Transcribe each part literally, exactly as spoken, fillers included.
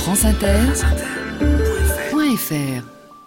franceinter.fr.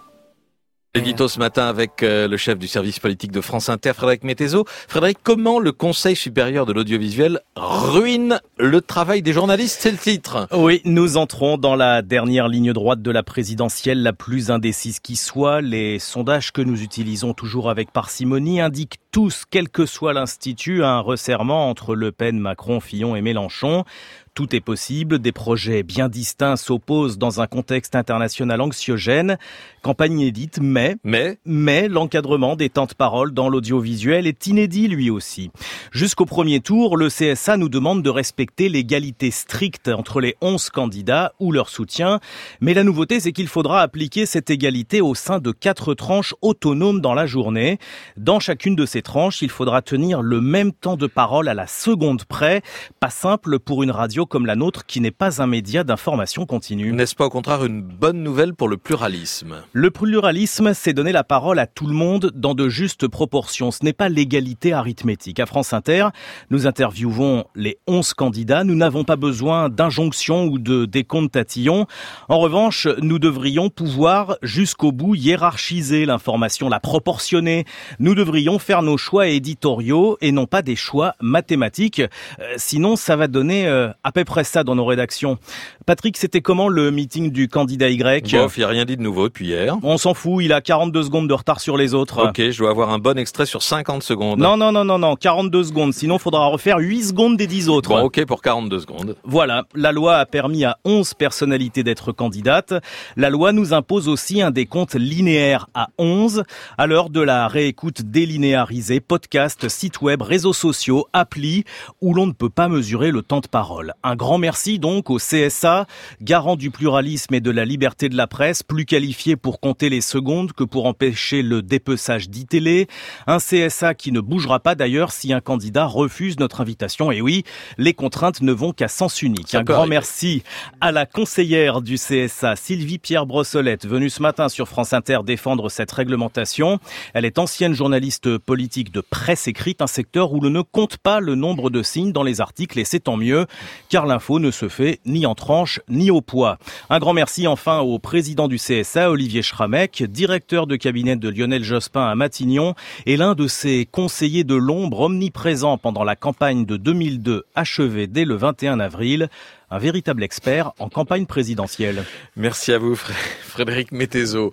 Édito ce matin avec euh, le chef du service politique de France Inter, Frédéric Mettezo. Frédéric, comment le Conseil supérieur de l'audiovisuel ruine le travail des journalistes? C'est le titre. Oui, nous entrons dans la dernière ligne droite de la présidentielle, la plus indécise qui soit. Les sondages que nous utilisons toujours avec parcimonie indiquent tous, quel que soit l'institut, un resserrement entre Le Pen, Macron, Fillon et Mélenchon. Tout est possible, des projets bien distincts s'opposent dans un contexte international anxiogène. Campagne inédite, mais, mais, mais l'encadrement des temps de parole dans l'audiovisuel est inédit lui aussi. Jusqu'au premier tour, le C S A nous demande de respecter l'égalité stricte entre les onze candidats ou leur soutien. Mais la nouveauté, c'est qu'il faudra appliquer cette égalité au sein de quatre tranches autonomes dans la journée. Dans chacune de ces tranches, il faudra tenir le même temps de parole à la seconde près. Pas simple pour une radio comme la nôtre qui n'est pas un média d'information continue. N'est-ce pas au contraire une bonne nouvelle pour le pluralisme? Le pluralisme, c'est donner la parole à tout le monde dans de justes proportions. Ce n'est pas l'égalité arithmétique. À France Inter, nous interviewons les onze candidats. Nous n'avons pas besoin d'injonctions ou de décomptes tatillons. En revanche, nous devrions pouvoir jusqu'au bout hiérarchiser l'information, la proportionner. Nous devrions faire nos choix éditoriaux et non pas des choix mathématiques. Euh, sinon, ça va donner euh, à peu près ça dans nos rédactions. Patrick, c'était comment le meeting du candidat Y? Bof, il n'y a rien dit de nouveau depuis hier. On s'en fout, il a quarante-deux secondes de retard sur les autres. Ok, je dois avoir un bon extrait sur cinquante secondes. Non, non, non, non, non, quarante-deux secondes. Sinon, il faudra refaire huit secondes des dix autres. Bon, ok pour quarante-deux secondes. Voilà, la loi a permis à onze personnalités d'être candidates. La loi nous impose aussi un décompte linéaire à onze. À l'heure de la réécoute délinéarisée, podcast, site web, réseaux sociaux, applis, où l'on ne peut pas mesurer le temps de parole. Un grand merci donc au C S A, garant du pluralisme et de la liberté de la presse, plus qualifié pour compter les secondes que pour empêcher le dépeçage d'e-télé. Un C S A qui ne bougera pas d'ailleurs si un candidat refuse notre invitation. Et oui, les contraintes ne vont qu'à sens unique. Ça un grand arriver. Merci à la conseillère du C S A, Sylvie Pierre Brossolette, venue ce matin sur France Inter défendre cette réglementation. Elle est ancienne journaliste politique de presse écrite, un secteur où l'on ne compte pas le nombre de signes dans les articles et c'est tant mieux, car l'info ne se fait ni en tranche ni au poids. Un grand merci enfin au président du C S A, Olivier Schrammeck, directeur de cabinet de Lionel Jospin à Matignon et l'un de ses conseillers de l'ombre omniprésent pendant la campagne de deux mille deux achevée dès le vingt et un avril. Un véritable expert en campagne présidentielle. Merci à vous, Frédéric Mettezo.